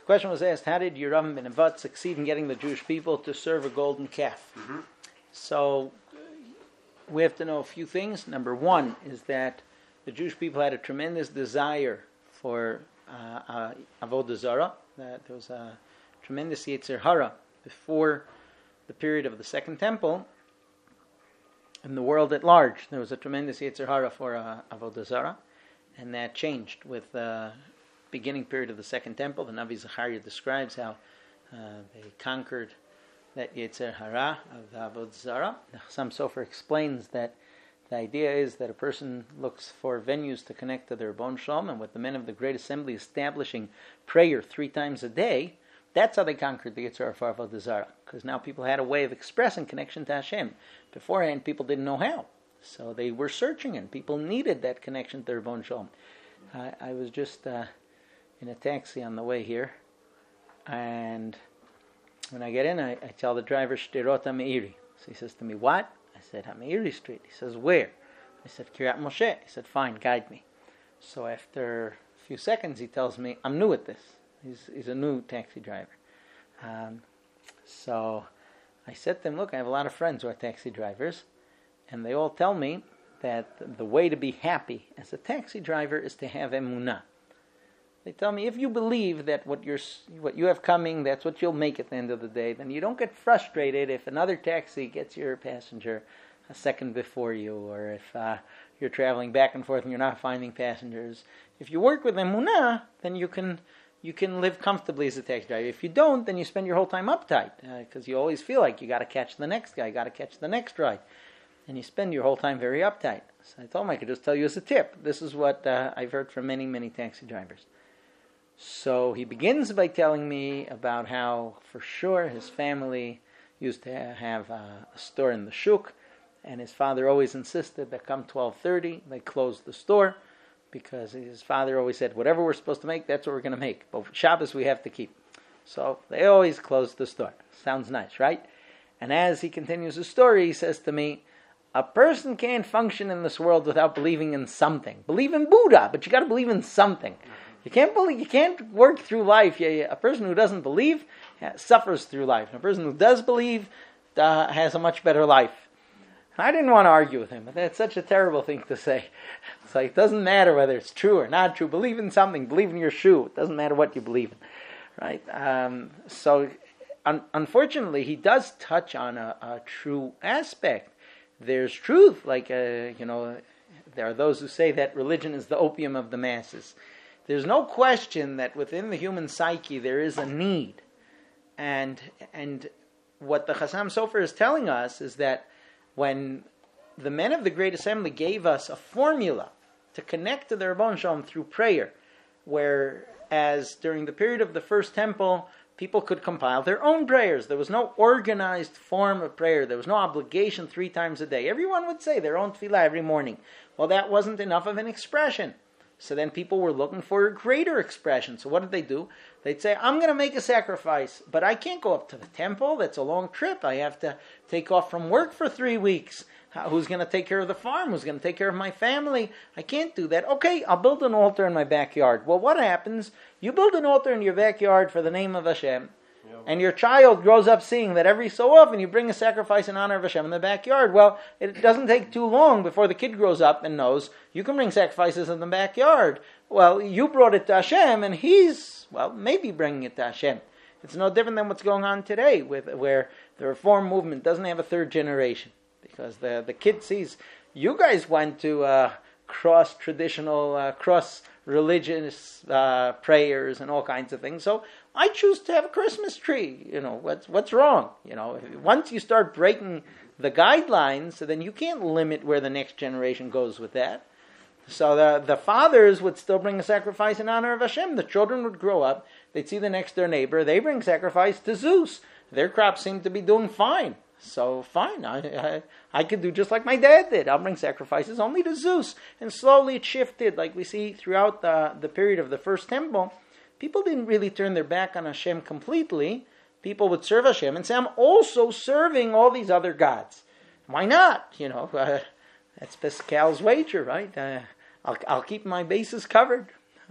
question was asked, how did Yeravim ben Nevat succeed in getting the Jewish people to serve a golden calf? Mm-hmm. So we have to know a few things. Number one is that the Jewish people had a tremendous desire for Avodah Zarah. That there was a tremendous Yetzer Hara before the period of the Second Temple. In the world at large, there was a tremendous Yetzer Hara for Avodah Zarah, and that changed with the beginning period of the Second Temple. The Navi Zechariah describes how they conquered that Yetzer Hara of the Avodah Zarah. The Chassam Sofer explains that the idea is that a person looks for venues to connect to their Ribono Shel Olam, and with the men of the Great Assembly establishing prayer 3 times a day, that's how they conquered the Yetzer Hara for Avodah Zarah, because now people had a way of expressing connection to Hashem. Beforehand, people didn't know how, so they were searching, and people needed that connection to their Ribono Shel Olam. I was just in a taxi on the way here, and when I get in, I tell the driver, Shderot HaMeiri. So he says to me, what? I said, HaMeiri Street. He says, where? I said, Kiryat Moshe. He said, fine, guide me. So after a few seconds, he tells me, I'm new at this. He's a new taxi driver. So I said to him, look, I have a lot of friends who are taxi drivers, and they all tell me that the way to be happy as a taxi driver is to have emunah. They tell me, if you believe that what you have coming, that's what you'll make at the end of the day, then you don't get frustrated if another taxi gets your passenger a second before you, or if you're traveling back and forth and you're not finding passengers. If you work with emunah, then you can live comfortably as a taxi driver. If you don't, then you spend your whole time uptight, because you always feel like you got to catch the next guy, you got to catch the next ride, and you spend your whole time very uptight. So I told him I could just tell you as a tip. This is what I've heard from many, many taxi drivers. So he begins by telling me about how, for sure, his family used to have a store in the shuk, and his father always insisted that come 12:30, they close the store, because his father always said, whatever we're supposed to make, that's what we're going to make. But Shabbos we have to keep. So they always close the store. Sounds nice, right? And as he continues his story, he says to me, a person can't function in this world without believing in something. Believe in Buddha, but you got to believe in something. You can't work through life. A person who doesn't believe suffers through life. And a person who does believe has a much better life. I didn't want to argue with him, but that's such a terrible thing to say. It's like, it doesn't matter whether it's true or not true. Believe in something. Believe in your shoe. It doesn't matter what you believe in, right? So, unfortunately, he does touch on a true aspect. There's truth, like there are those who say that religion is the opium of the masses. There's no question that within the human psyche there is a need. And what the Chassam Sofer is telling us is that when the men of the Great Assembly gave us a formula to connect to the Ribono Shel Olam through prayer, whereas during the period of the First Temple, people could compile their own prayers. There was no organized form of prayer. There was no obligation 3 times a day. Everyone would say their own tefillah every morning. Well, that wasn't enough of an expression. So then people were looking for a greater expression. So what did they do? They'd say, I'm going to make a sacrifice, but I can't go up to the temple. That's a long trip. I have to take off from work for 3 weeks. Who's going to take care of the farm? Who's going to take care of my family? I can't do that. Okay, I'll build an altar in my backyard. Well, what happens? You build an altar in your backyard for the name of Hashem, and your child grows up seeing that every so often you bring a sacrifice in honor of Hashem in the backyard. Well, it doesn't take too long before the kid grows up and knows you can bring sacrifices in the backyard. Well, you brought it to Hashem, and he's, maybe bringing it to Hashem. It's no different than what's going on today, where the Reform movement doesn't have a 3rd generation. Because the kid sees, you guys went to cross-traditional, cross-religious prayers and all kinds of things. So I choose to have a Christmas tree. What's wrong? Once you start breaking the guidelines, then you can't limit where the next generation goes with that. So the fathers would still bring a sacrifice in honor of Hashem. The children would grow up. They'd see the next door neighbor. They bring sacrifice to Zeus. Their crops seem to be doing fine. So fine, I could do just like my dad did. I'll bring sacrifices only to Zeus. And slowly it shifted, like we see throughout the period of the First Temple. People didn't really turn their back on Hashem completely. People would serve Hashem and say, I'm also serving all these other gods. Why not? That's Pascal's wager, right? I'll keep my bases covered.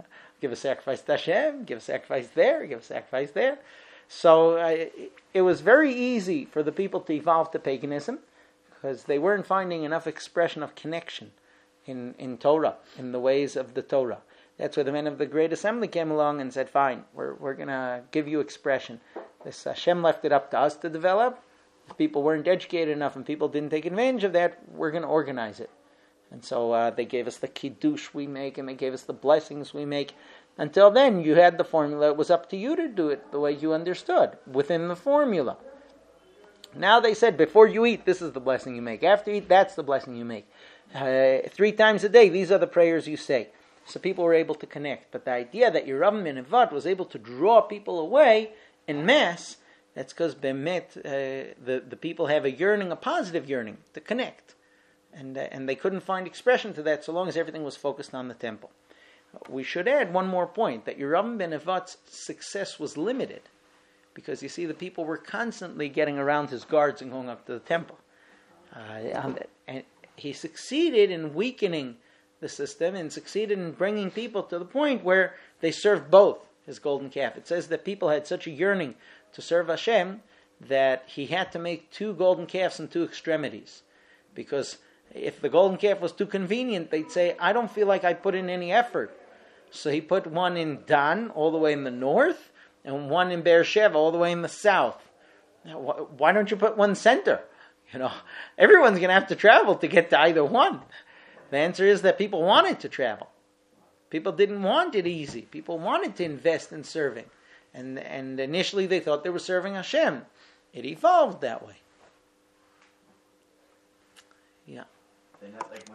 give a sacrifice to Hashem, give a sacrifice there, give a sacrifice there. So it was very easy for the people to evolve to paganism because they weren't finding enough expression of connection in Torah, in the ways of the Torah. That's where the men of the Great Assembly came along and said, fine, we're going to give you expression. This Hashem left it up to us to develop. If people weren't educated enough and people didn't take advantage of that, we're going to organize it. And so they gave us the kiddush we make, and they gave us the blessings we make. Until then, you had the formula. It was up to you to do it the way you understood, within the formula. Now they said, before you eat, this is the blessing you make. After you eat, that's the blessing you make. 3 times a day, these are the prayers you say. So people were able to connect. But the idea that Yeravam ben Nevat was able to draw people away en masse, that's because Bemet, the people have a yearning, a positive yearning, to connect. And they couldn't find expression to that so long as everything was focused on the temple. We should add one more point, that Yeravam ben Nevat's success was limited. Because you see, the people were constantly getting around his guards and going up to the temple. And he succeeded in weakening the system and succeeded in bringing people to the point where they served both his golden calf. It says that people had such a yearning to serve Hashem that he had to make 2 golden calves in 2 extremities. Because if the golden calf was too convenient, they'd say, I don't feel like I put in any effort. So he put one in Dan, all the way in the north, and one in Beersheba, all the way in the south. Now, why don't you put one center? Everyone's going to have to travel to get to either one. The answer is that people wanted to travel. People didn't want it easy. People wanted to invest in serving. And initially they thought they were serving Hashem. It evolved that way. Yeah.